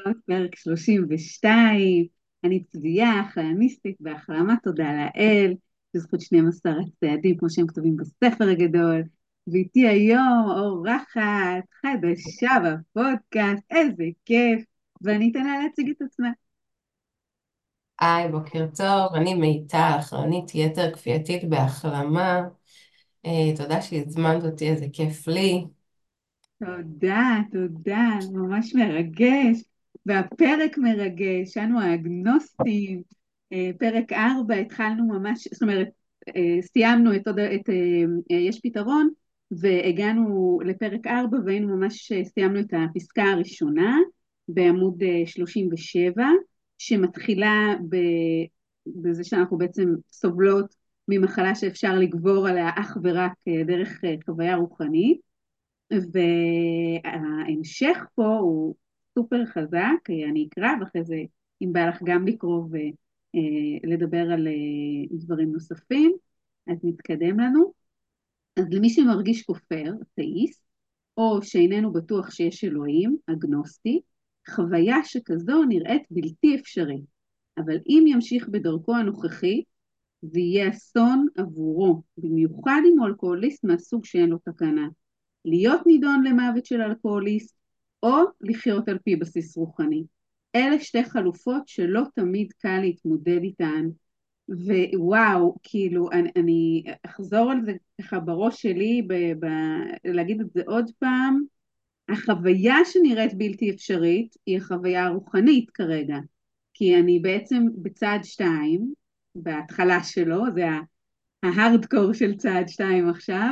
להיות פרק 32. אני צביה, חייניסטית בהחלמה, תודה לאל, בזכות 12 הצעדים, כמו שהם כתובים בספר הגדול. ואיתי היום אורחת חדשה בפודקאסט, איזה כיף. ואני אתן לה להציג את עצמה. היי, בוקר טוב, אני מיטל, חלונית יתר כפייתית בהחלמה. תודה שהזמנת אותי, איזה כיף לי. תודה, תודה, ממש מרגש. והפרק מרגש, אנו האגנוסטים. פרק 4 התחלנו ממש, זאת אומרת, סיימנו יש פתרון, והגענו לפרק 4 והיינו ממש, סיימנו את הפסקה הראשונה בעמוד 37, שמתחילה בזה שאנחנו בעצם סובלות ממחלה שאפשר לגבור עליה אך ורק דרך חוויה רוחנית. וההמשך פה הוא סופר חזק, אני אקרא ואחרי זה אם בא לך גם לקרוא ולדבר על דברים נוספים, אז נתקדם לנו. אז למי שמרגיש כופר, אתאיסט, או שאיננו בטוח שיש אלוהים, אגנוסטי, חוויה שכזו נראית בלתי אפשרית, אבל אם ימשיך בדרכו הנוכחית, זה יהיה אסון עבורו, במיוחד אם הוא אלכוהוליסט מהסוג שאין לו תקנה. להיות נידון למוות של אלכוהוליסט, או לחיות על פי בסיס רוחני. אלה שתי חלופות שלא תמיד קל להתמודד איתן, ווואו, כאילו, אני אחזור על זה ככה בראש שלי, להגיד את זה עוד פעם, החוויה שנראית בלתי אפשרית, היא החוויה הרוחנית כרגע, כי אני בעצם בצעד 2, בהתחלה שלו, זה ההארדקור של צעד 2 עכשיו,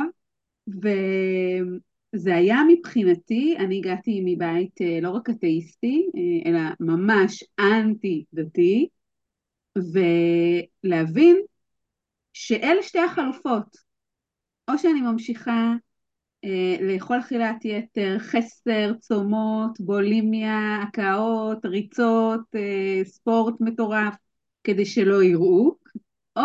וזה היה מבחינתי, אני הגעתי מבית לא רק אתאיסטי, אלא ממש אנטי דתי, ולהבין שאלה שתי החלופות, או שאני ממשיכה לאכול אכילת יתר, חסר, צומות, בולימיה, הקאות, ריצות, ספורט מטורף, כדי שלא יראו, או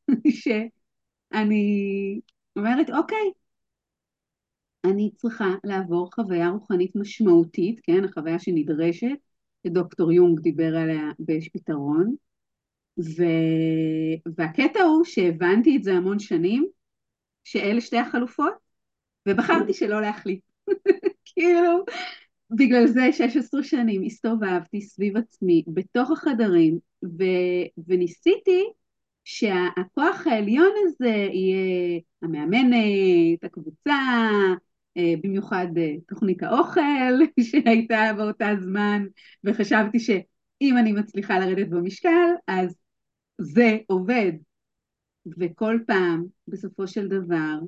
שאני אומרת, אוקיי, אני צריכה לעבור חוויה רוחנית משמעותית, כן, החוויה שנדרשת, שדוקטור יונג דיבר עליה ב"יש פתרון", ו... והקטע הוא שהבנתי את זה המון שנים, שאלה שתי החלופות, ובחרתי שלא להחליט. כאילו, בגלל זה 16 שנים הסתובבתי סביב עצמי, בתוך החדרים, וניסיתי שהכוח העליון הזה יהיה המאמנת, הקבוצה, במיוחד תוכנית האוכל שהייתה באותה זמן, וחשבתי שאם אני מצליחה לרדת במשקל, אז זה עובד. וכל פעם, בסופו של דבר,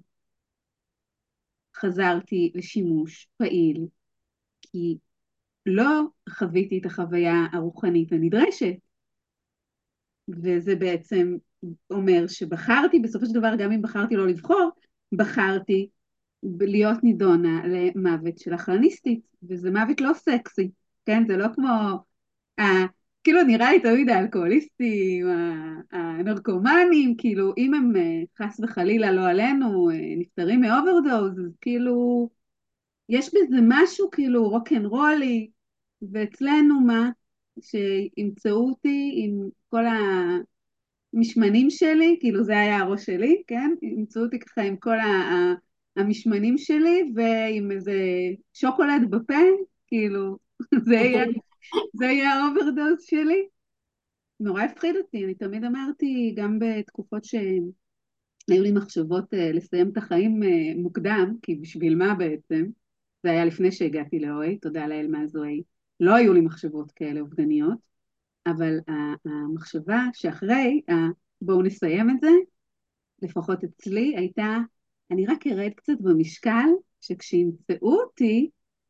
חזרתי לשימוש פעיל, כי לא חוויתי את החוויה הרוחנית הנדרשת, וזה בעצם אומר שבחרתי, בסופו של דבר, גם אם בחרתי לא לבחור, בחרתי להיות נידונה למוות של הכלניסטית, וזה מוות לא סקסי, כן? זה לא כמו, ה... כאילו נראה לי תמיד האלכוהוליסטים, הנרקומנים, כאילו אם הם חס וחלילה לא עלינו, נפטרים מאוברדוז, אז כאילו יש בזה משהו כאילו רוקנרולי, ואצלנו מה? שימצאו אותי עם כל המשמנים שלי, כאילו זה היה הראש שלי, כן? ימצאו אותי ככה עם כל המשמנים שלי, ועם איזה שוקולד בפה, כאילו, זה יהיה, זה יהיה האוברדוז שלי. נורא הפחיד אותי, אני תמיד אמרתי, גם בתקופות שהיו לי מחשבות לסיים את החיים מוקדם, כי בשביל מה בעצם? זה היה לפני שהגעתי ל-OA, תודה לאל מאז OA. לא היו לי מחשבות כאלה אובדניות, אבל המחשבה שאחרי, בואו נסיים את זה, לפחות אצלי, הייתה, אני רק ארד קצת במשקל, שכשימצאו אותי,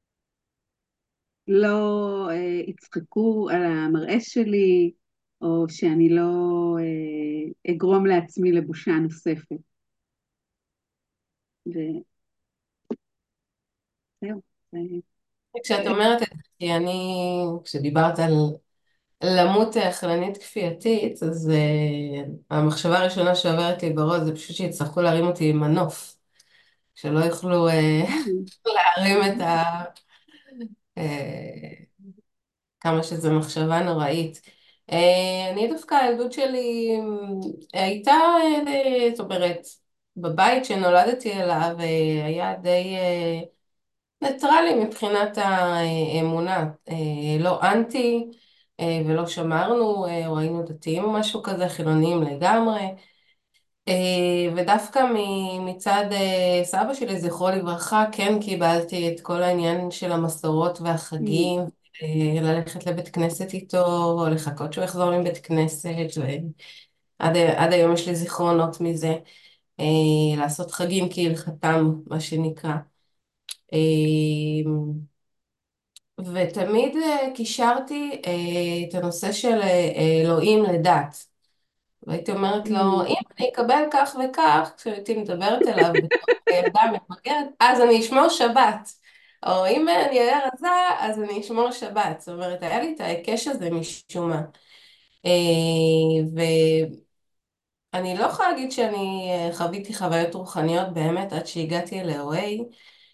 לא יצחקו על המראה שלי, או שאני לא אגרום לעצמי לבושה נוספת. וזהו. זה- כשאת אומרת את זה, כי כשדיברת על למות חלנית כפייתית, אז המחשבה הראשונה שעוברת לי בראש זה פשוט שיצטרכו להרים אותי עם מנוף, שלא יוכלו להרים את ה... אה, כמה שזו מחשבה נוראית. אני דווקא, הילדות שלי הייתה, זאת אומרת, בבית שנולדתי אליו היה די ניטרלי מבחינת האמונה. לא אנטי ולא שמרנו, או היינו דתיים או משהו כזה, חילוניים לגמרי. ודווקא מצד סבא שלי, זכרו לברכה, כן קיבלתי את כל העניין של המסורות Mm. והחגים, ללכת לבית כנסת איתו, או לחכות שהוא יחזור מבית כנסת, ועד היום יש לי זיכרונות מזה, לעשות חגים כהלכתם, מה שנקרא. ותמיד קישרתי את הנושא של אלוהים לדת. והייתי אומרת לו, Mm. אם אני אקבל כך וכך, כשהייתי מדברת אליו בתור ילדה מתבגרת, אז אני אשמור שבת. או אם אני אהיה רזה, אז אני אשמור שבת. זאת אומרת, היה לי את ההיקש הזה משום מה. ואני לא יכולה להגיד שאני חוויתי חוויות רוחניות באמת עד שהגעתי ל-OA,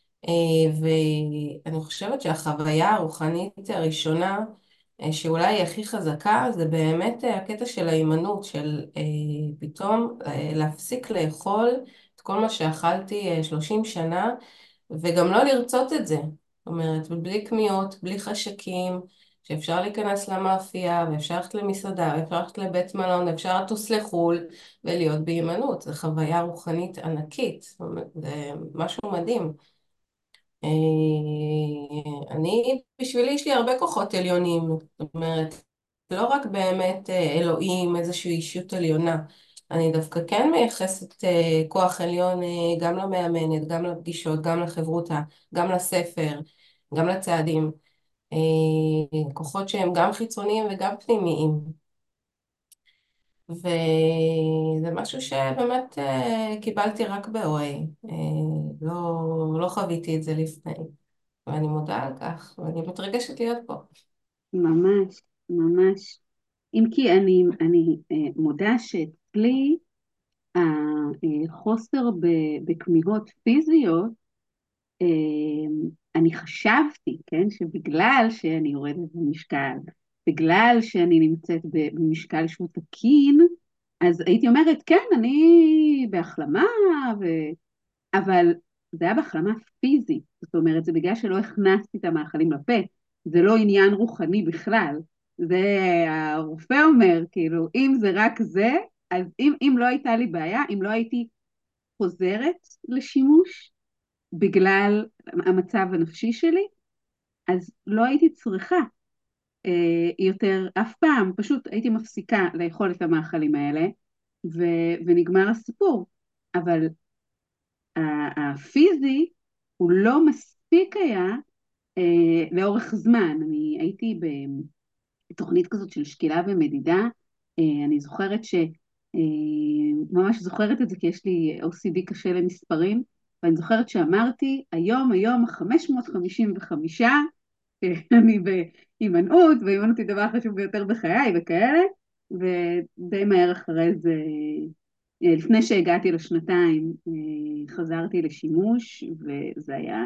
ואני חושבת שהחוויה הרוחנית הראשונה, שאולי היא הכי חזקה, זה באמת הקטע של ההימנעות, של פתאום להפסיק לאכול את כל מה שאכלתי 30 שנה, וגם לא לרצות את זה. זאת אומרת, בלי כמיות, בלי חשקים, שאפשר להיכנס למאפייה, ואפשר ללכת למסעדה, ואפשר ללכת לבית מלון, ואפשר לטוס לחו"ל, ולהיות בהימנעות. זו חוויה רוחנית ענקית, זאת אומרת, זה משהו מדהים. בשבילי יש לי הרבה כוחות עליונים, זאת אומרת, לא רק באמת אלוהים, איזושהי אישות עליונה. אני דווקא כן מייחסת כוח עליון גם למאמנת, גם לפגישות, גם לחברותה, גם לספר, גם לצעדים. כוחות שהם גם חיצוניים וגם פנימיים. וזה משהו שבאמת קיבלתי רק ב-OA. לא חוויתי את זה לפני. ואני מודה על כך, ואני מתרגשת להיות פה. ממש, ממש. אם כי אני מודה שאצלי החוסר בכמיהות פיזיות, אני חשבתי, כן, שבגלל שאני יורדת במשקל, בגלל שאני נמצאת במשקל שהוא תקין, אז הייתי אומרת, כן, אני בהחלמה, ו... אבל זה היה בהחלמה פיזית, זאת אומרת, זה בגלל שלא הכנסתי את המאכלים לפה, זה לא עניין רוחני בכלל, זה הרופא אומר, כאילו, אם זה רק זה, אז אם לא הייתה לי בעיה, אם לא הייתי חוזרת לשימוש בגלל המצב הנפשי שלי, אז לא הייתי צריכה יותר אף פעם, פשוט הייתי מפסיקה לאכול את המאכלים האלה, ונגמר הסיפור. אבל הפיזי הוא לא מספיק היה לאורך זמן. אני הייתי בתוכנית כזאת של שקילה ומדידה, אני זוכרת ממש זוכרת את זה כי יש לי OCD קשה למספרים, ואני זוכרת שאמרתי, היום ה-555, אני בהימנעות, והימנעות היא דבר חשוב ביותר בחיי וכאלה, ודי מהר אחרי זה, לפני שהגעתי לשנתיים, חזרתי לשימוש, וזה היה,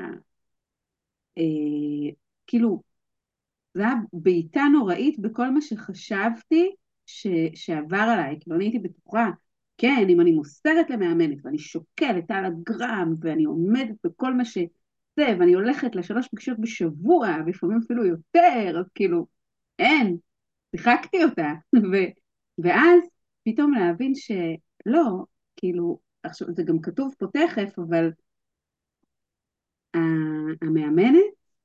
כאילו, זה היה בעיטה נוראית בכל מה שחשבתי שעבר עליי, כאילו אני הייתי בטוחה, כן, אם אני מוסרת למאמנת ואני שוקלת על הגרם ואני עומדת בכל מה שזה, ואני הולכת לשלוש פגישות בשבוע, ולפעמים אפילו יותר, אז כאילו, אין, שיחקתי אותה, ואז פתאום להבין שלא, כאילו, עכשיו זה גם כתוב פה תכף, אבל המאמנת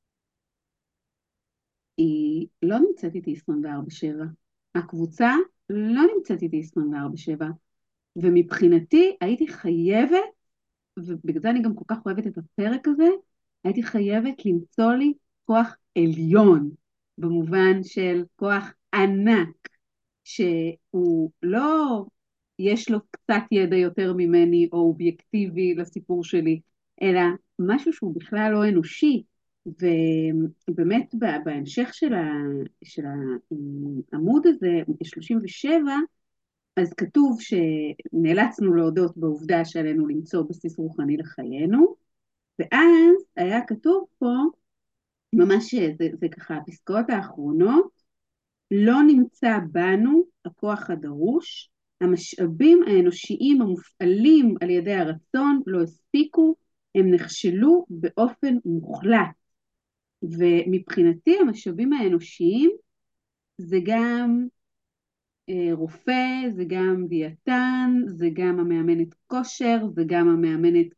היא לא נמצאת איתי 24/7. הקבוצה לא נמצאת איתי 24/7. ומבחינתי הייתי חייבת, ובגלל זה אני גם כל כך אוהבת את הפרק הזה, הייתי חייבת למצוא לי כוח עליון, במובן של כוח ענק, שהוא לא, יש לו קצת ידע יותר ממני, או אובייקטיבי לסיפור שלי, אלא משהו שהוא בכלל לא אנושי, ובאמת בהמשך של העמוד הזה, 37, אז כתוב שנאלצנו להודות בעובדה שעלינו למצוא בסיס רוחני לחיינו, ואז היה כתוב פה ממש זה ככה, הפסקאות האחרונות, לא נמצא בנו הכוח הדרוש, המשאבים האנושיים המופעלים על ידי הרצון לא הספיקו, הם נכשלו באופן מוחלט. ומבחינתי המשאבים האנושיים זה גם רופא, זה גם דיאטן, זה גם המאמנת כושר, זה גם המאמנת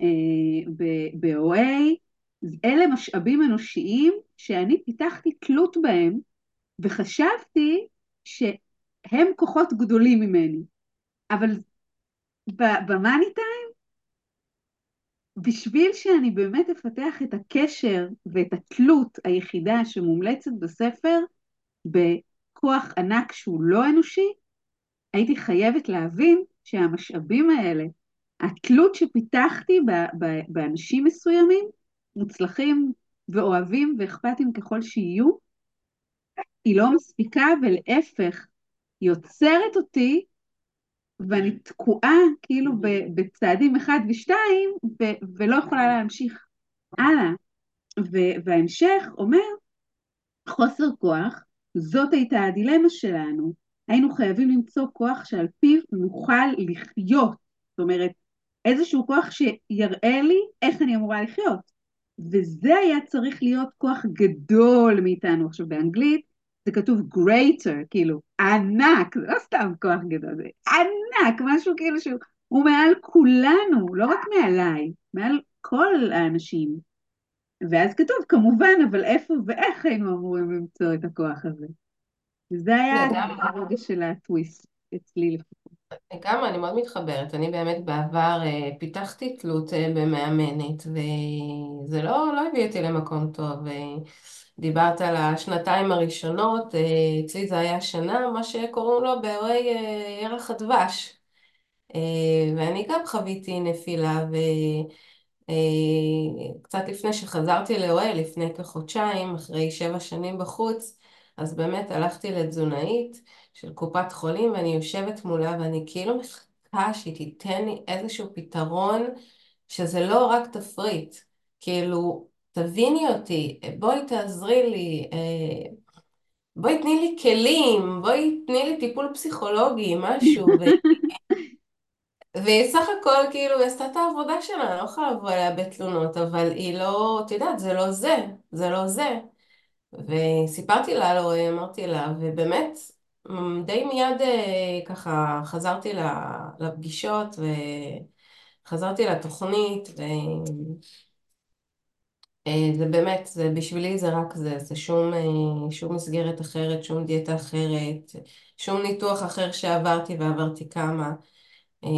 ב-OA. אלה משאבים אנושיים שאני פיתחתי תלות בהם, וחשבתי שהם כוחות גדולים ממני. אבל במאני טיים, בשביל שאני באמת אפתח את הקשר ואת התלות היחידה שמומלצת בספר, בכוח ענק שהוא לא אנושי, הייתי חייבת להבין שהמשאבים האלה, התלות שפיתחתי באנשים מסוימים, מוצלחים ואוהבים ואכפתים ככל שיהיו, היא לא מספיקה ולהפך, היא עוצרת אותי ואני תקועה כאילו בצעדים אחד ושתיים ולא יכולה להמשיך הלאה. וההמשך אומר, חוסר כוח, זאת הייתה הדילמה שלנו. היינו חייבים למצוא כוח שעל פיו נוכל לחיות. זאת אומרת, איזשהו כוח שיראה לי איך אני אמורה לחיות. וזה היה צריך להיות כוח גדול מאיתנו. עכשיו באנגלית זה כתוב greater, כאילו ענק, זה לא סתם כוח גדול, זה ענק, משהו כאילו שהוא מעל כולנו, לא רק מעליי, מעל כל האנשים. ואז כתוב, כמובן, אבל איפה ואיך היינו אמורים למצוא את הכוח הזה? וזה היה לגמרי, הרגע של הטוויסט, אצלי לפחות. לגמרי, אני מאוד מתחברת. אני באמת בעבר פיתחתי תלות במאמנת, וזה לא הביא אותי למקום טוב. דיברת על השנתיים הראשונות, אצלי זה היה שנה, מה שקוראים לו באירועי ירח הדבש. ואני גם חוויתי נפילה, קצת לפני שחזרתי לאוהל, לפני כחודשיים, אחרי 7 שנים בחוץ, אז באמת הלכתי לתזונאית של קופת חולים, ואני יושבת מולה, ואני כאילו מחכה שהיא תיתן לי איזשהו פתרון, שזה לא רק תפריט, כאילו, תביני אותי, בואי תעזרי לי, בואי תני לי כלים, בואי תני לי טיפול פסיכולוגי, משהו, וסך הכל כאילו היא עשתה את העבודה שלה, אני לא יכולה לבוא אליה בתלונות, אבל היא לא, את יודעת, זה לא זה, זה לא זה. וסיפרתי לה, לא, אמרתי לה, ובאמת, די מיד ככה חזרתי לפגישות, וחזרתי לתוכנית, וזה באמת, זה, בשבילי זה רק זה, זה שום מסגרת אחרת, שום דיאטה אחרת, שום ניתוח אחר שעברתי ועברתי כמה. אה,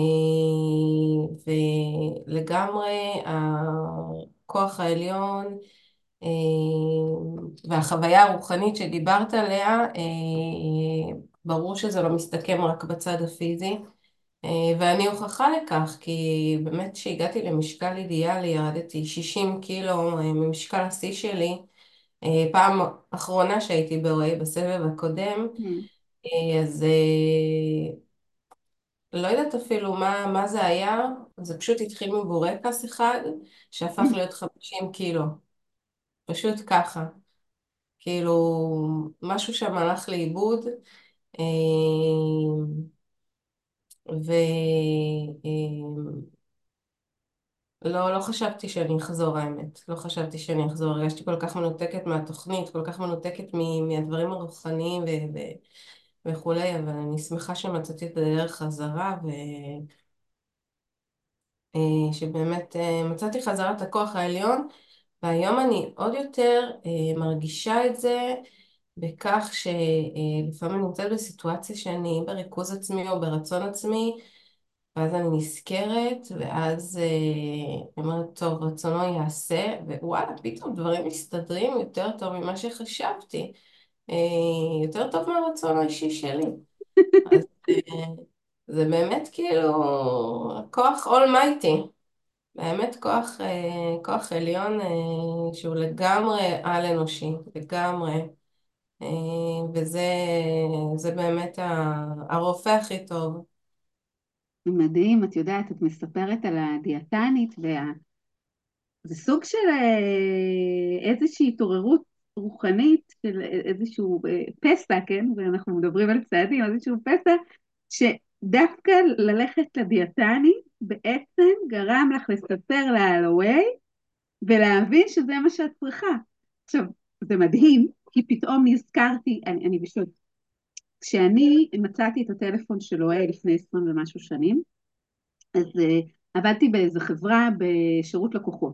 ולגמרי הכוח העליון אה, והחוויה הרוחנית שדיברת עליה, ברור שזה לא מסתכם רק בצד הפיזי, ואני הוכחה לכך, כי באמת כשהגעתי למשקל אידיאלי, ירדתי 60 קילו ממשקל השיא שלי, פעם אחרונה שהייתי ברועי בסבב הקודם, Hmm. אז לא יודעת אפילו מה זה היה, זה פשוט התחיל מבורקס אחד, שהפך להיות 50 קילו. פשוט ככה. כאילו, משהו שם הלך לאיבוד, אה, לא חשבתי שאני אחזור, האמת. לא חשבתי שאני אחזור. הרגשתי כל כך מנותקת מהתוכנית, כל כך מנותקת מהדברים הרוחניים וכולי, אבל אני שמחה שמצאתי את הדרך חזרה, שבאמת מצאתי חזרה את הכוח העליון, והיום אני עוד יותר מרגישה את זה בכך שלפעמים אני נמצאת בסיטואציה שאני בריכוז עצמי או ברצון עצמי, ואז אני נזכרת, ואז אני אומרת, טוב, רצונו יעשה, ווואלה, פתאום דברים מסתדרים יותר טוב ממה שחשבתי, אה, יותר טוב מהרצון האישי שלי. אז זה באמת כאילו כוח אולמייטי. באמת כוח עליון שהוא לגמרי על-אנושי, לגמרי. אה, וזה באמת הרופא הכי טוב. מדהים, את יודעת, את מספרת על הדיאטנית זה סוג של איזושהי התעוררות רוחנית, של איזשהו פסע, כן? ואנחנו מדברים על צעדים, איזשהו פסע, שדווקא ללכת לדיאטנית בעצם גרם לך לספר לה על הווי, ולהבין שזה מה שאת צריכה. עכשיו, זה מדהים, כי פתאום נזכרתי, אני בשביל, כשאני מצאתי את הטלפון של הווי לפני 20 ומשהו שנים, אז עבדתי באיזו חברה בשירות לקוחות,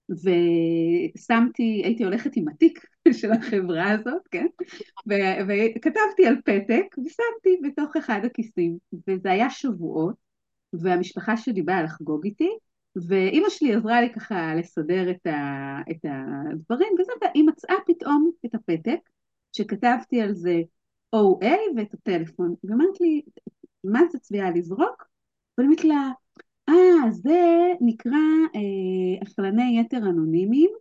ושמתי, הייתי הולכת עם התיק של החברה הזאת, כן? וכתבתי על פתק ושמתי בתוך אחד הכיסים, וזה היה שבועות, והמשפחה שלי באה לחגוג איתי, ואימא שלי עזרה לי ככה לסדר את הדברים, וזה, והיא מצאה פתאום את הפתק, שכתבתי על זה OA ואת הטלפון, ואמרת לי, מה זה צביעה לזרוק? ואני אומרת לה, זה נקרא אכלני יתר אנונימיים,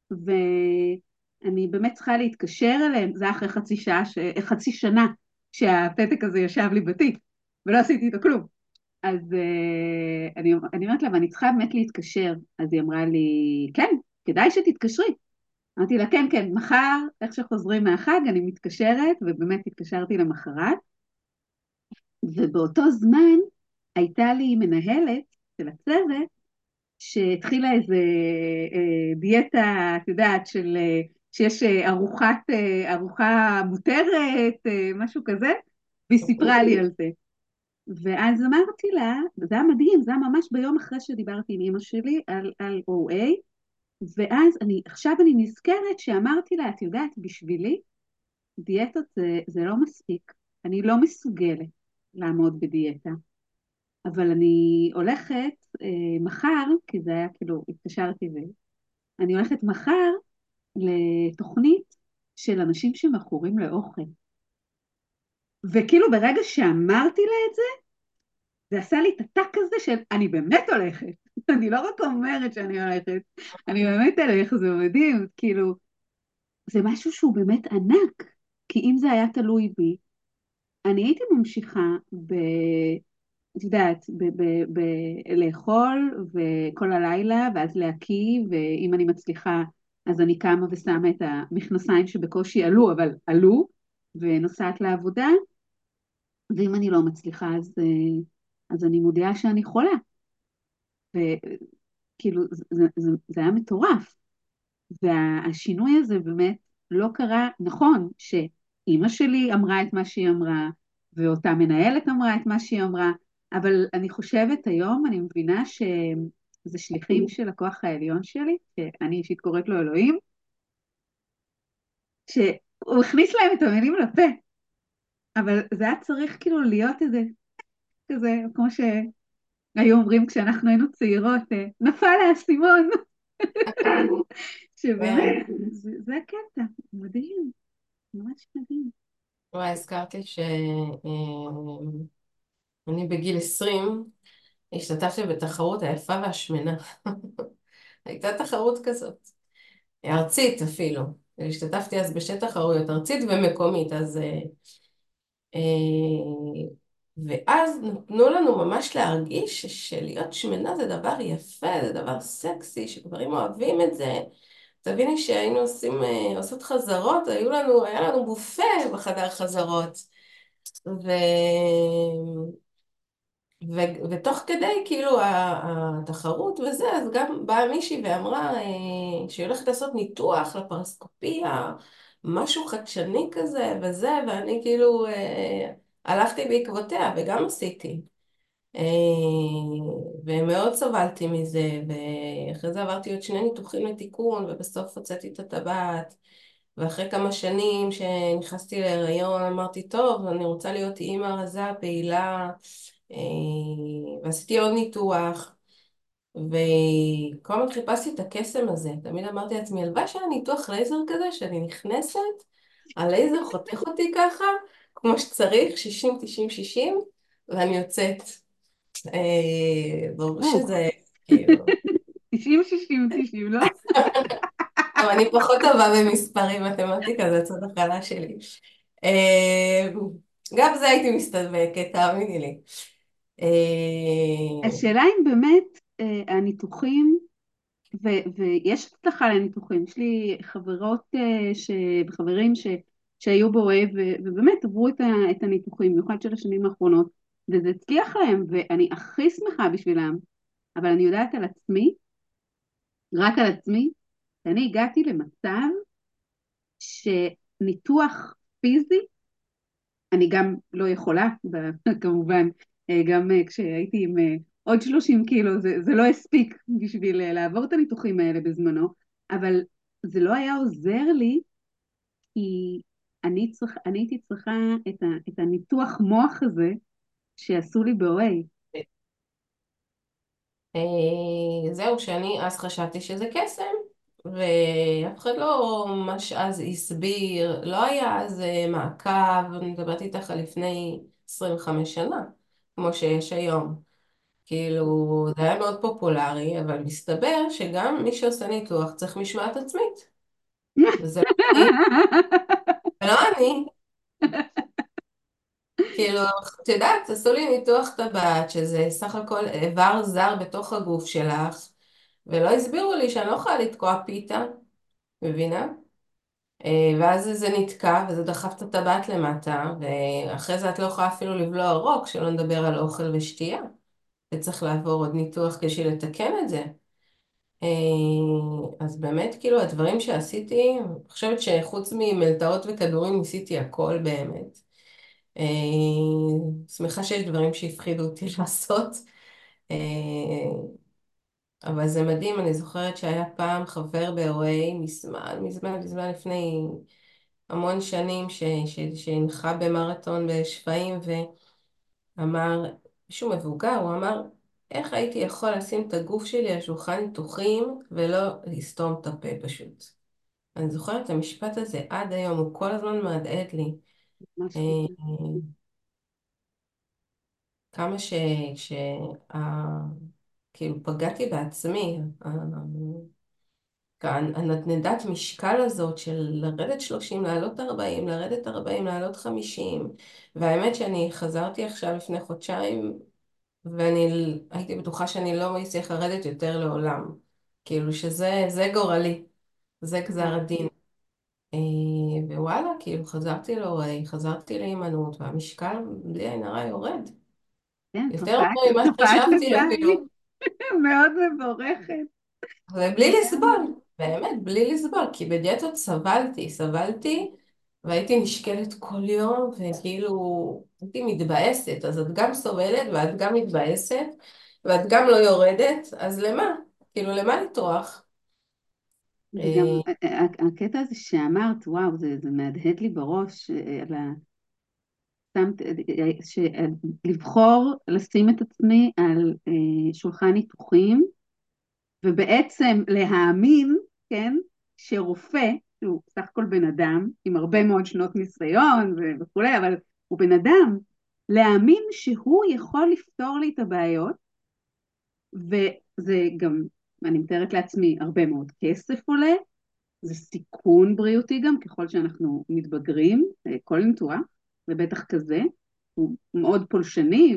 ואני באמת צריכה להתקשר אליהם, זה היה אחרי חצי שנה שהפתק הזה ישב לי בתיק, ולא עשיתי איתו כלום. אז אני אומרת לה, ואני צריכה באמת להתקשר. אז היא אמרה לי, כן, כדאי שתתקשרי. אמרתי לה, כן, כן, מחר, איך שחוזרים מהחג, אני מתקשרת, ובאמת התקשרתי למחרת, ובאותו זמן הייתה לי מנהלת של הצוות, שהתחילה איזה דיאטה, את יודעת, שיש ארוחה מותרת, משהו כזה, והיא סיפרה לי על זה. ואז אמרתי לה, זה היה מדהים, זה היה ממש ביום אחרי שדיברתי עם אמא שלי על OA, ואז עכשיו אני נזכרת שאמרתי לה, את יודעת, בשבילי, דיאטות זה לא מספיק, אני לא מסוגלת לעמוד בדיאטה. אבל אני הולכת מחר, כי זה היה כאילו, התקשרתי אני הולכת מחר לתוכנית של אנשים שמכורים לאוכל. וכאילו ברגע שאמרתי לה את זה, זה עשה לי את הטק הזה של אני באמת הולכת. אני לא רק אומרת שאני הולכת, אני באמת הולכת, זה מדהים, כאילו, זה משהו שהוא באמת ענק. כי אם זה היה תלוי בי, אני הייתי ממשיכה את יודעת, לאכול וכל הלילה, ואז להקיא, ואם אני מצליחה, אז אני קמה ושמה את המכנסיים שבקושי עלו, אבל עלו, ונוסעת לעבודה, ואם אני לא מצליחה, אז אני מודיעה שאני חולה. וכאילו, זה היה מטורף. והשינוי הזה באמת לא קרה, נכון, שאימא שלי אמרה את מה שהיא אמרה, ואותה מנהלת אמרה את מה שהיא אמרה, אבל אני חושבת היום, אני מבינה שזה שליחים של הכוח העליון שלי, שאני אישית קוראת לו אלוהים, שהוא הכניס להם את המילים לפה, אבל זה היה צריך כאילו להיות איזה, כזה, כמו שהיו אומרים כשאנחנו היינו צעירות, נפל האסימון, שבאמת, זה הקטע, מדהים, ממש מדהים. וואי, הזכרתי שאני בגיל 20 השתתפתי בתחרות היפה והשמנה. הייתה תחרות כזאת, ארצית אפילו. השתתפתי אז בשתי תחרויות, ארצית ומקומית, אז אה, ואז נתנו לנו ממש להרגיש שלהיות שמנה זה דבר יפה, זה דבר סקסי, שגברים אוהבים את זה. תביני שהיינו עושות חזרות, היה לנו בופה בחדר חזרות. ו... ותוך כדי כאילו התחרות וזה, אז גם באה מישהי ואמרה שהיא הולכת לעשות ניתוח לפרסקופיה, משהו חדשני כזה וזה, ואני כאילו הלכתי בעקבותיה וגם עשיתי. אה, ומאוד סבלתי מזה, ואחרי זה עברתי עוד שני ניתוחים לתיקון, ובסוף הוצאתי את הטבעת. ואחרי כמה שנים שנכנסתי להיריון, אמרתי, טוב, אני רוצה להיות אימא רזה, פעילה, ועשיתי עוד ניתוח, וכל הזמן חיפשתי את הקסם הזה. תמיד אמרתי לעצמי, הלוואי שהיה ניתוח לייזר כזה, שאני נכנסת, הלייזר חותך אותי ככה, כמו שצריך, 60, 90, 60, ואני יוצאת. ברור וואו, שזה, כאילו... 90, 60, 90, לא? טוב, אני פחות טובה במספרים, מתמטיקה, זה הצד החלש שלי. אה, גם זה הייתי מסתדבקת, תאמיני לי. השאלה אם באמת הניתוחים, ויש הצלחה לניתוחים. יש לי חברות וחברים שהיו ב-OA ובאמת עברו את הניתוחים, במיוחד של השנים האחרונות, וזה הצליח להם, ואני הכי שמחה בשבילם, אבל אני יודעת על עצמי, רק על עצמי, שאני הגעתי למצב שניתוח פיזי, אני גם לא יכולה, כמובן, גם כשהייתי עם עוד 30 קילו, זה לא הספיק בשביל לעבור את הניתוחים האלה בזמנו, אבל זה לא היה עוזר לי, כי אני הייתי צריכה את הניתוח מוח הזה שעשו לי ב-OA. זהו, שאני אז חשבתי שזה קסם, ואף אחד לא ממש אז הסביר, לא היה אז מעקב, אני מדברת איתך על לפני 25 שנה, כמו שיש היום. כאילו, זה היה מאוד פופולרי, אבל מסתבר שגם מי שעושה ניתוח צריך משמעת עצמית. וזה לא אני, ולא אני. כאילו, את יודעת, עשו לי ניתוח טבעת, שזה סך הכל איבר זר בתוך הגוף שלך, ולא הסבירו לי שאני לא יכולה לתקוע פיתה, מבינה? ואז זה נתקע, וזה דחף את הטבעת למטה, ואחרי זה את לא יכולה אפילו לבלוע רוק, שלא נדבר על אוכל ושתייה. וצריך לעבור עוד ניתוח כדי לתקן את זה. אז באמת, כאילו, הדברים שעשיתי, אני חושבת שחוץ ממלטעות וכדורים ניסיתי הכל באמת. שמחה שיש דברים שהפחידו אותי לעשות. אה, אבל זה מדהים, אני זוכרת שהיה פעם חבר ב-OA, מזמן, מזמן, מזמן לפני המון שנים, שהנחה במרתון בשפיים, ואמר, מישהו מבוגר, הוא אמר, איך הייתי יכול לשים את הגוף שלי על שולחן ניתוחים ולא לסתום את הפה פשוט. אני זוכרת את המשפט הזה עד היום, הוא כל הזמן מהדהד לי. ממש אה, כזה. כמה כאילו פגעתי בעצמי, הנדנדת משקל הזאת של לרדת 30, לעלות 40, לרדת 40, לעלות 50, והאמת שאני חזרתי עכשיו לפני חודשיים, ואני הייתי בטוחה שאני לא אצליח לרדת יותר לעולם. כאילו שזה גורלי, זה גזר וואו. הדין. אה, ווואלה, כאילו חזרתי להורי, חזרתי להימנעות, והמשקל בלי עין הרע יורד. כן, יותר ממה תופעת שחשבתי לוואי אפילו. מאוד מבורכת. ובלי לסבול, באמת, בלי לסבול, כי בדיאטות סבלתי, והייתי נשקלת כל יום, וכאילו הייתי מתבאסת, אז את גם סובלת, ואת גם מתבאסת, ואת גם לא יורדת, אז למה? כאילו, למה לטרוח? וגם אה, הקטע הזה שאמרת, וואו, זה מהדהד לי בראש, על שמת, לבחור לשים את עצמי על שולחן ניתוחים, ובעצם להאמין, כן, שרופא, שהוא סך הכל בן אדם, עם הרבה מאוד שנות ניסיון וכולי, אבל הוא בן אדם, להאמין שהוא יכול לפתור לי את הבעיות, וזה גם, אני מתארת לעצמי, הרבה מאוד כסף עולה, זה סיכון בריאותי גם, ככל שאנחנו מתבגרים, כל ניתוח, ובטח כזה, הוא מאוד פולשני,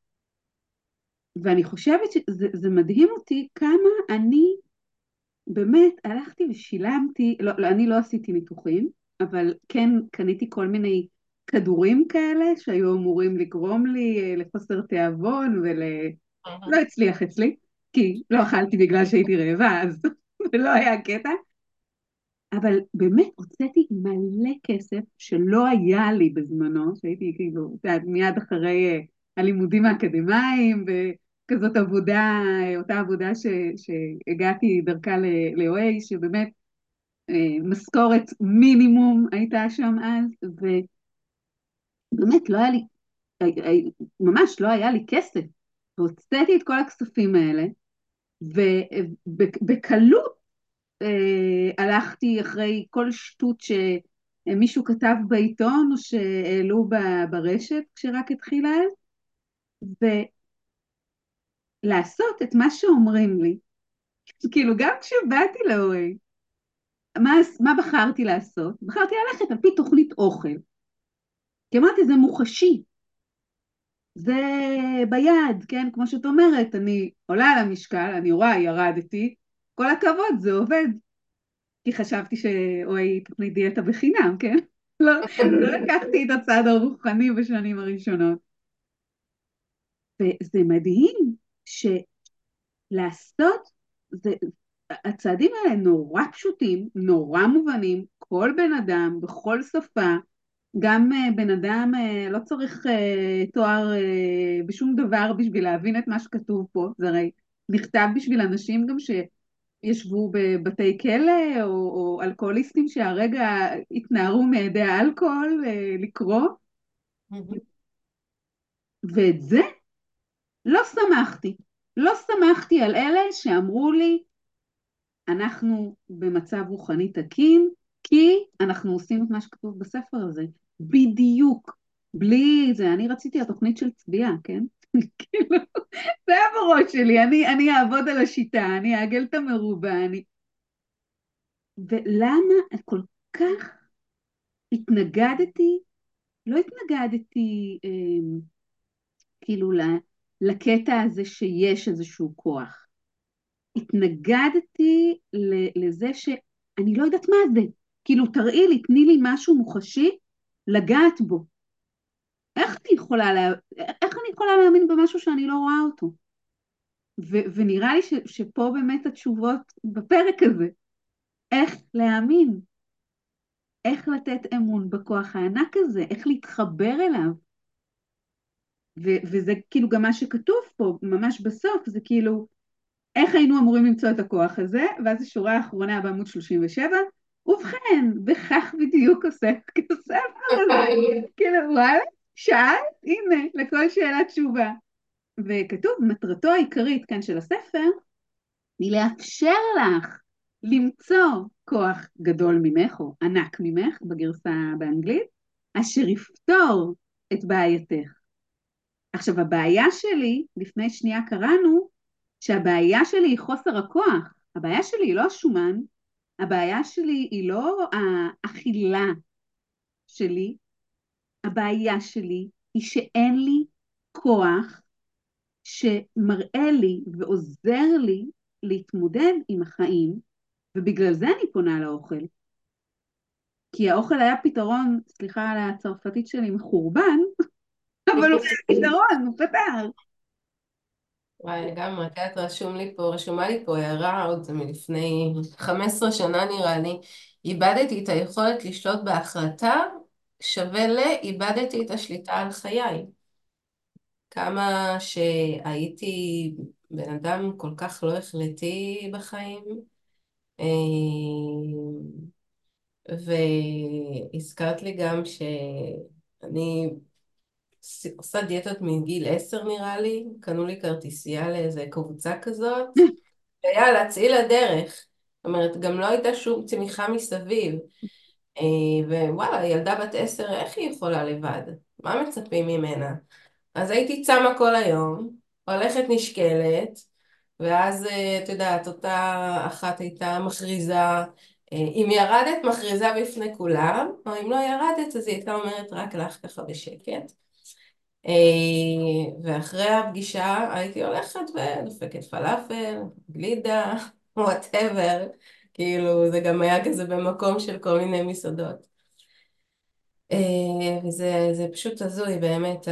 ואני חושבת שזה מדהים אותי כמה אני באמת הלכתי ושילמתי, לא, לא, אני לא עשיתי ניתוחים, אבל כן קניתי כל מיני כדורים כאלה שהיו אמורים לגרום לי לחוסר תיאבון לא הצליח אצלי, כי לא אכלתי בגלל שהייתי רעבה, אז זה לא היה קטע, אבל באמת הוצאתי מלא כסף שלא היה לי בזמנו, שהייתי כאילו, את יודעת, מיד אחרי הלימודים האקדמיים, וכזאת עבודה, אותה עבודה שהגעתי דרכה ל-OA, שבאמת משכורת מינימום הייתה שם אז, ובאמת לא היה לי, ממש לא היה לי כסף, והוצאתי את כל הכספים האלה, ובקלות הלכתי אחרי כל שטות שמישהו כתב בעיתון או שהעלו ברשת כשרק התחילה אז, ולעשות את מה שאומרים לי. כאילו גם כשבאתי להורי, מה בחרתי לעשות? בחרתי ללכת על פי תוכנית אוכל. כי אמרתי, זה מוחשי, זה ביד, כן? כמו שאת אומרת, אני עולה על המשקל, אני רואה, ירדתי, כל הכבוד, זה עובד. כי חשבתי שאוי, תוכנית דיאטה בחינם, כן? לא, לא לקחתי את הצד הרוחני בשנים הראשונות. וזה מדהים שלעשות, זה, הצעדים האלה נורא פשוטים, נורא מובנים, כל בן אדם, בכל שפה, גם בן אדם לא צריך תואר בשום דבר בשביל להבין את מה שכתוב פה, זה הרי נכתב בשביל אנשים גם שישבו בבתי כלא, או אלכוהוליסטים שהרגע התנערו מאדי האלכוהול לקרוא, ואת זה לא שמחתי. לא שמחתי על אלה שאמרו לי, אנחנו במצב רוחני תקין, כי אנחנו עושים את מה שכתוב בספר הזה. בדיוק. בלי זה, אני רציתי התוכנית של צביעה, כן? כאילו, זה היה בראש שלי, אני אעבוד על השיטה, אני אעגל את המרובע, ולמה כל כך התנגדתי, לא התנגדתי כאילו לקטע הזה שיש איזשהו כוח. התנגדתי לזה שאני לא יודעת מה זה. כאילו, תראי לי, תני לי משהו מוחשי לגעת בו. איך אני יכולה להאמין במשהו שאני לא רואה אותו? ונראה לי שפה באמת התשובות בפרק הזה. איך להאמין? איך לתת אמון בכוח הענק הזה? איך להתחבר אליו? וזה כאילו גם מה שכתוב פה, ממש בסוף, זה כאילו, איך היינו אמורים למצוא את הכוח הזה? ואז השורה האחרונה בעמוד 37, ובכן, בכך בדיוק עוסק הספר הזה. כאילו, וואלה, שאלת? הנה, לכל שאלה תשובה. וכתוב, מטרתו העיקרית כאן של הספר, היא לאפשר לך למצוא כוח גדול ממך, או ענק ממך, בגרסה באנגלית, אשר יפתור את בעייתך. עכשיו, הבעיה שלי, לפני שנייה קראנו, שהבעיה שלי היא חוסר הכוח. הבעיה שלי היא לא השומן, הבעיה שלי היא לא האכילה שלי, הבעיה שלי היא שאין לי כוח שמראה לי ועוזר לי להתמודד עם החיים, ובגלל זה אני פונה לאוכל. כי האוכל היה פתרון, סליחה על הצרפתית שלי, מחורבן, אבל הוא היה פתרון, הוא פתר. וואי, לגמרי, את רשומה לי פה הערה עוד מלפני 15 שנה נראה לי. איבדתי את היכולת לשלוט בהחלטה, שווה איבדתי את השליטה על חיי. כמה שהייתי בן אדם כל כך לא החלטי בחיים, אה, והזכרת לי גם שאני עושה דיאטות מגיל 10 נראה לי, קנו לי כרטיסייה לאיזה קבוצה כזאת, ויאללה, צאי לדרך. זאת אומרת, גם לא הייתה שום צמיחה מסביב. ווואלה, ילדה בת 10, איך היא יכולה לבד? מה מצפים ממנה? אז הייתי צמה כל היום, הולכת נשקלת, ואז, את יודעת, אותה אחת הייתה מכריזה, אם ירדת, מכריזה בפני כולם, או אם לא ירדת, אז היא הייתה אומרת רק לך ככה בשקט. ואחרי הפגישה הייתי הולכת ודופקת פלאפל, גלידה, וואטאבר, כאילו זה גם היה כזה במקום של כל מיני מסעדות. וזה פשוט הזוי, באמת,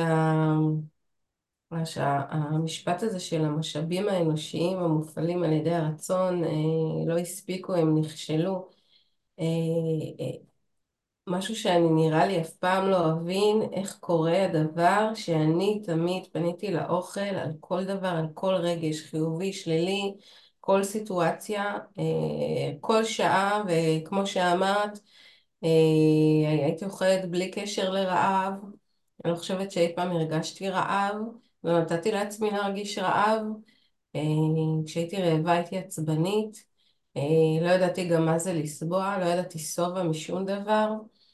המשפט הזה של המשאבים האנושיים המופעלים על ידי הרצון לא הספיקו, הם נכשלו. אה, אה, משהו שאני נראה לי אף פעם לא אבין איך קורה הדבר שאני תמיד פניתי לאוכל על כל דבר, על כל רגש חיובי, שלילי, כל סיטואציה, כל שעה, וכמו שאמרת, הייתי אוכלת בלי קשר לרעב. אני לא חושבת שאי פעם הרגשתי רעב, ונתתי לעצמי להרגיש רעב. אה, כשהייתי רעבה הייתי עצבנית, לא ידעתי גם מה זה לסבוע, לא ידעתי שובע משום דבר.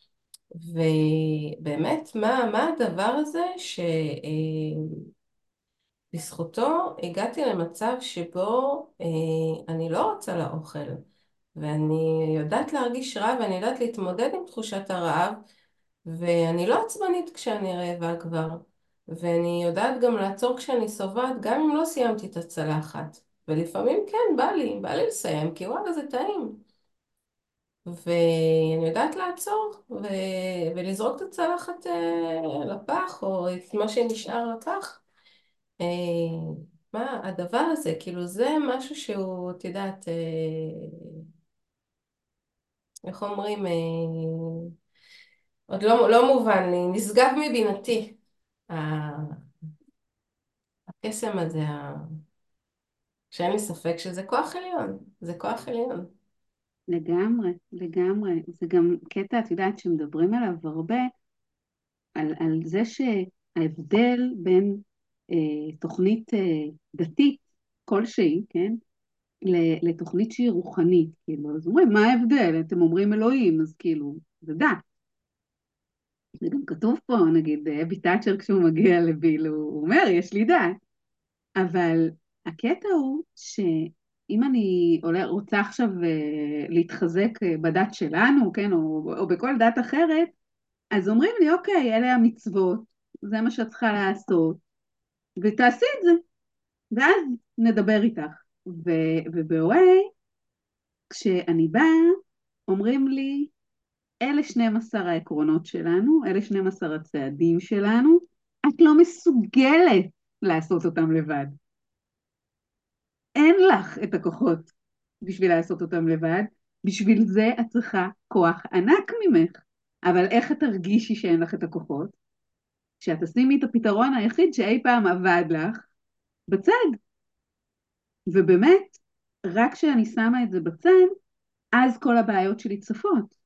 ובאמת, מה הדבר הזה שבזכותו הגעתי למצב שבו אני לא רוצה לאוכל, ואני יודעת להרגיש רעב, ואני יודעת להתמודד עם תחושת הרעב, ואני לא עצבנית כשאני רעבה כבר, ואני יודעת גם לעצור כשאני שובעת, גם אם לא סיימתי את הצלחת. ולפעמים כן, בא לי לסיים, כי וואלה, זה טעים. ואני יודעת לעצור ולזרוק את הצלחת לפח, או את מה שנשאר לפח. אה, מה הדבר הזה? כאילו זה משהו שהוא, את יודעת, איך אומרים, עוד לא מובן לי, נשגב מבינתי. הקסם הזה, שאין לי ספק שזה כוח עליון, זה כוח עליון. לגמרי, לגמרי. זה גם קטע, את יודעת, שמדברים עליו הרבה, על זה שההבדל בין תוכנית דתית כלשהי, כן, לתוכנית שהיא רוחנית, כאילו, אז אומרים, מה ההבדל? אתם אומרים אלוהים, אז כאילו, זה דת. זה גם כתוב פה, נגיד, אבי תאצ'ר כשהוא מגיע לביל, הוא אומר, יש לי דת. אבל הקטע הוא שאם אני רוצה עכשיו להתחזק בדת שלנו, כן, או בכל דת אחרת, אז אומרים לי, אוקיי, אלה המצוות, זה מה שאת צריכה לעשות, ותעשי את זה, ואז נדבר איתך. וב-OA, כשאני באה, אומרים לי, אלה 12 העקרונות שלנו, אלה 12 הצעדים שלנו, את לא מסוגלת לעשות אותם לבד. אין לך את הכוחות בשביל לעשות אותם לבד, בשביל זה את צריכה כוח ענק ממך. אבל איך את תרגישי שאין לך את הכוחות? כשאת תשימי את הפתרון היחיד שאי פעם עבד לך בצד. ובאמת, רק כשאני שמה את זה בצד, אז כל הבעיות שלי צפות.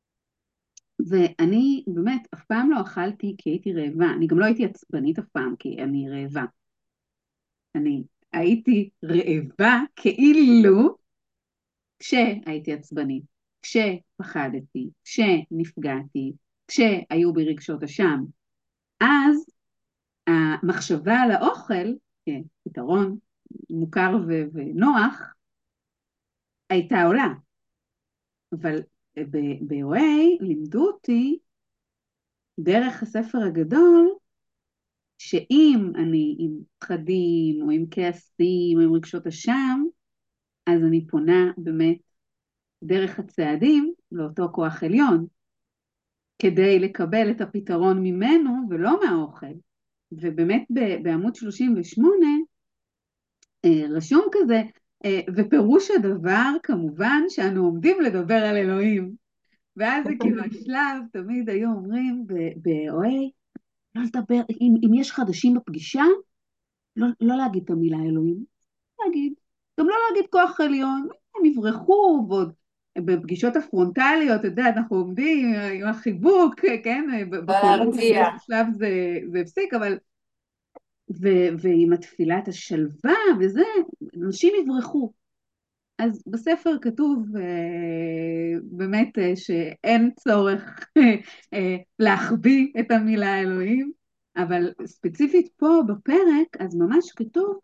ואני באמת אף פעם לא אכלתי כי הייתי רעבה, אני גם לא הייתי עצבנית אף פעם כי אני רעבה. אני הייתי רעבה כאילו כשהייתי עצבנית, כשפחדתי, כשנפגעתי, כשהיו בי רגשות אשם. אז המחשבה על האוכל, כפתרון מוכר ונוח, הייתה עולה. אבל ב-OA לימדו אותי דרך הספר הגדול, שאם אני עם פחדים או עם כעסים או עם רגשות אשם, אז אני פונה באמת דרך הצעדים לאותו כוח עליון, כדי לקבל את הפתרון ממנו ולא מהאוכל. ובאמת בעמוד 38 רשום כזה, ופירוש הדבר כמובן שאנו עומדים לדבר על אלוהים. ואז זה כאילו השלב, תמיד היו אומרים ב-OA, לא לדבר, אם יש חדשים בפגישה, לא להגיד את המילה אלוהים, להגיד, גם לא להגיד כוח עליון, הם יברחו, ועוד בפגישות הפרונטליות, אתה יודע, אנחנו עומדים עם החיבוק, כן, לא בקולוניה להרתיע. באיזשהו שלב זה הפסיק, אבל, ועם התפילת השלווה וזה, אנשים יברחו. אז בספר כתוב באמת שאין צורך להחביא את המילה אלוהים, אבל ספציפית פה בפרק, אז ממש כתוב,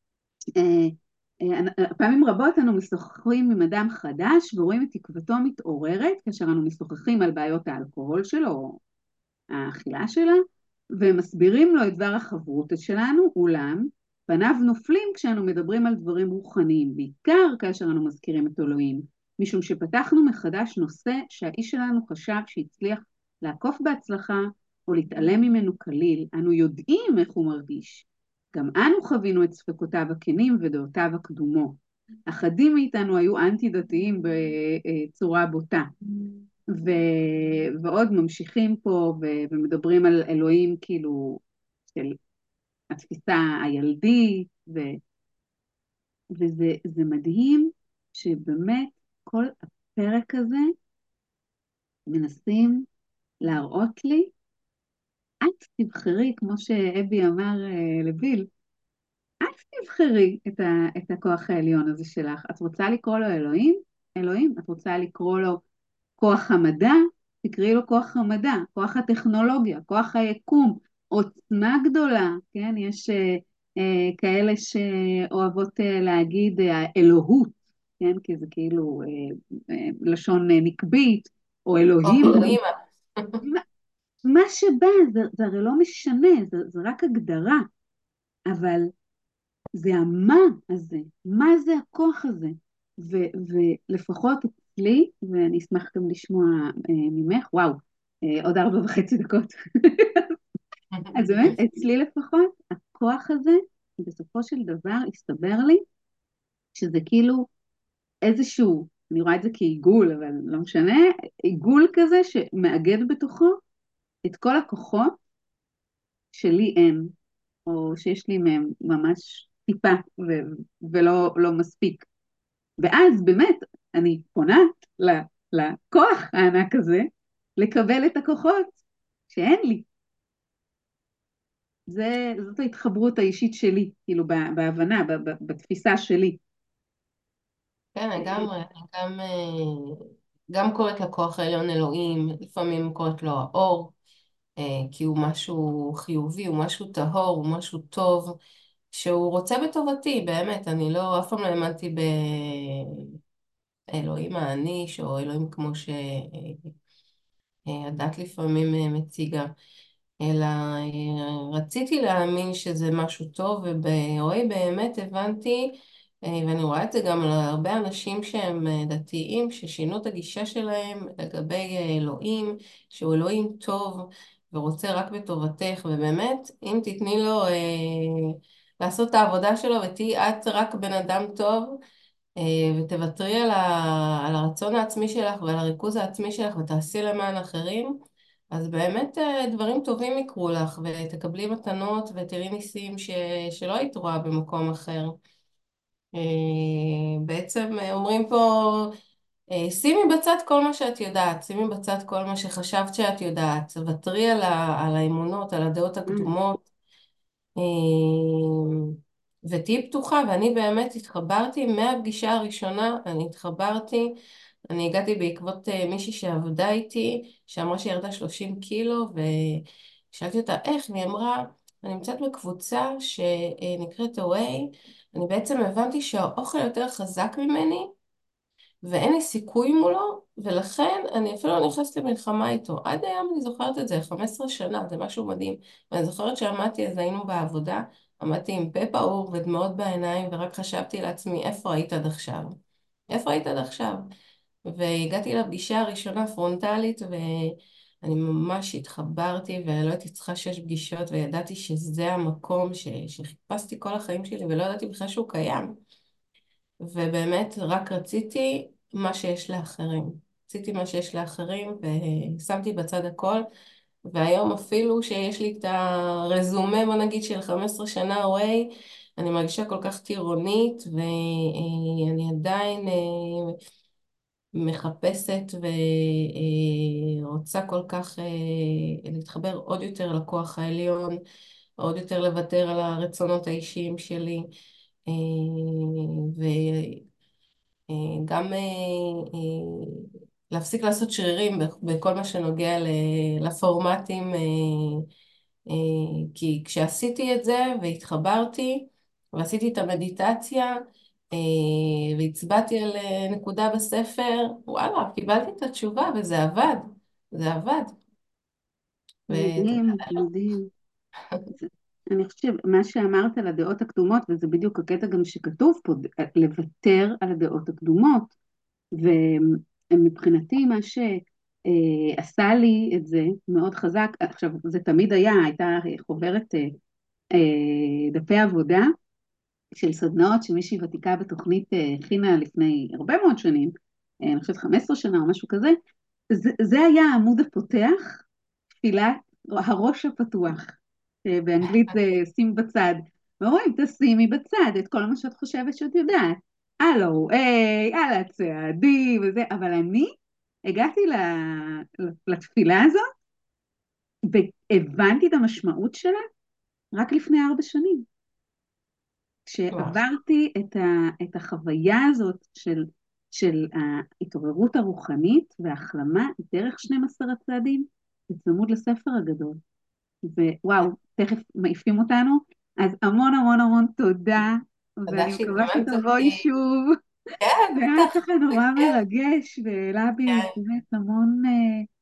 פעמים רבות אנו משוחחים עם אדם חדש ורואים את תקוותו מתעוררת כאשר אנו משוחחים על בעיות האלכוהול שלו או האכילה שלה, ומסבירים לו את דבר החברותא שלנו, אולם פניו נופלים כשאנו מדברים על דברים רוחניים, בעיקר כאשר אנו מזכירים את אלוהים, משום שפתחנו מחדש נושא שהאיש שלנו חשב שהצליח לעקוף בהצלחה או להתעלם ממנו כליל. אנו יודעים איך הוא מרגיש. גם אנו חווינו את ספקותיו הכנים ודעותיו הקדומות. אחדים מאיתנו היו אנטי-דתיים בצורה בוטה. ועוד ממשיכים פה ומדברים על אלוהים כאילו של התפיסה הילדית, וזה מדהים שבאמת כל הפרק הזה מנסים להראות לי, את תבחרי, כמו שאבי אמר לביל, את תבחרי את הכוח העליון הזה שלך. את רוצה לקרוא לו אלוהים? אלוהים. את רוצה לקרוא לו כוח המדע? תקראי לו כוח המדע, כוח הטכנולוגיה, כוח היקום, עוצמה גדולה, כן? יש כאלה שאוהבות להגיד האלוהות, כן? כי זה כאילו לשון נקבית, או או אלוהים. אלוהימה. מה, מה שבא, זה הרי לא משנה, זה רק הגדרה, אבל זה המה הזה, מה זה הכוח הזה. ולפחות אצלי, ואני אשמח גם לשמוע ממך, וואו, עוד 4.5 דקות. אז באמת, אצלי לפחות, הכוח הזה, בסופו של דבר, הסתבר לי שזה כאילו איזשהו, אני רואה את זה כעיגול, אבל לא משנה, עיגול כזה שמאגד בתוכו את כל הכוחות שלי אין, או שיש לי מהם ממש טיפה ולא מספיק. ואז באמת אני פונה לכוח הענק הזה לקבל את הכוחות שאין לי. זאת ההתחברות האישית שלי, כאילו בהבנה, בתפיסה שלי. כן, לגמרי. אני גם קוראת לכוח העליון אלוהים, לפעמים קוראת לו האור, כי הוא משהו חיובי, הוא משהו טהור, הוא משהו טוב, שהוא רוצה בטובתי, באמת. אני לא, אף פעם לא האמנתי באלוהים העניש, או אלוהים כמו שהדת לפעמים מציגה. אלא רציתי להאמין שזה משהו טוב, וברואי באמת הבנתי, ואני רואה את זה גם על הרבה אנשים שהם דתיים, ששינו את הגישה שלהם לגבי אלוהים, שהוא אלוהים טוב ורוצה רק בטובתך, ובאמת, אם תתני לו לעשות את העבודה שלו ותהיי את רק בן אדם טוב, ותוותרי על הרצון העצמי שלך ועל הריכוז העצמי שלך ותעשי למען אחרים, אז באמת דברים טובים יקרו לך ותקבלי מתנות ותראי ניסים שלא היית רואה במקום אחר. בעצם אומרים פה, שימי בצד כל מה שאת יודעת, שימי בצד כל מה שחשבת שאת יודעת, ותרי על האמונות, על הדעות Mm. הקדומות, ותהיי פתוחה, ואני באמת התחברתי מהפגישה הראשונה, אני התחברתי, אני הגעתי בעקבות מישהי שעבדה איתי, שאמרה שהיא ירדה 30 קילו, ושאלתי אותה איך, והיא אמרה, אני נמצאת בקבוצה שנקראת Away, אני בעצם הבנתי שהאוכל יותר חזק ממני, ואין לי סיכוי מולו, ולכן אני אפילו לא נכנסת למלחמה איתו. עד היום אני זוכרת את זה, 15 שנה, זה משהו מדהים. ואני זוכרת שעמדתי, אז היינו בעבודה, עמדתי עם פה פעור ודמעות בעיניים, ורק חשבתי לעצמי, איפה היית עד עכשיו? איפה היית עד עכשיו? והגעתי לפגישה הראשונה פרונטלית, ואני ממש התחברתי, ולא הייתי צריכה 6 פגישות, וידעתי שזה המקום שחיפשתי כל החיים שלי, ולא ידעתי בכלל שהוא קיים. ובאמת רק רציתי מה שיש לאחרים. רציתי מה שיש לאחרים ושמתי בצד הכל, והיום אפילו שיש לי את הרזומה, בוא נגיד, של 15 שנה away, אני מרגישה כל כך טירונית, ואני עדיין מחפשת ורוצה כל כך להתחבר עוד יותר לכוח העליון, עוד יותר לוותר על הרצונות האישיים שלי. אה, גם להפסיק לעשות שרירים בכל מה שנוגע לפורמטים, אה, כי כשעשיתי את זה והתחברתי ועשיתי את המדיטציה והצבעתי על נקודה בספר, וואלה, קיבלתי את התשובה וזה עבד, זה עבד. ותודה. מדהים, מדהים. אני חושבת, מה שאמרת על הדעות הקדומות, וזה בדיוק הקטע גם שכתוב פה, לוותר על הדעות הקדומות. ומבחינתי מה שעשה לי את זה מאוד חזק, עכשיו זה תמיד הייתה חוברת דפי עבודה של סדנאות שמישהי ותיקה בתוכנית הכינה לפני הרבה מאוד שנים, אני חושבת 15 שנה או משהו כזה, זה היה העמוד הפותח, תפילת הראש הפתוח, באנגלית זה שים בצד, ואומרים תשימי בצד את כל מה שאת חושבת שאת יודעת, על ה-OA, על הצעדים וזה, אבל אני הגעתי לתפילה הזאת והבנתי את המשמעות שלה רק לפני 4 שנים. וואו. כשעברתי את החוויה הזאת של ההתעוררות הרוחנית וההחלמה דרך 12 הצעדים, בצמוד לספר הגדול. ווואו, תכף מעיפים אותנו, אז המון המון המון תודה, תודה ואני מקווה שהתחממת שתבואי אותי. שוב. כן, זה היה בטח, ככה נורא בכיף. מרגש, והעלה בי כן. באמת המון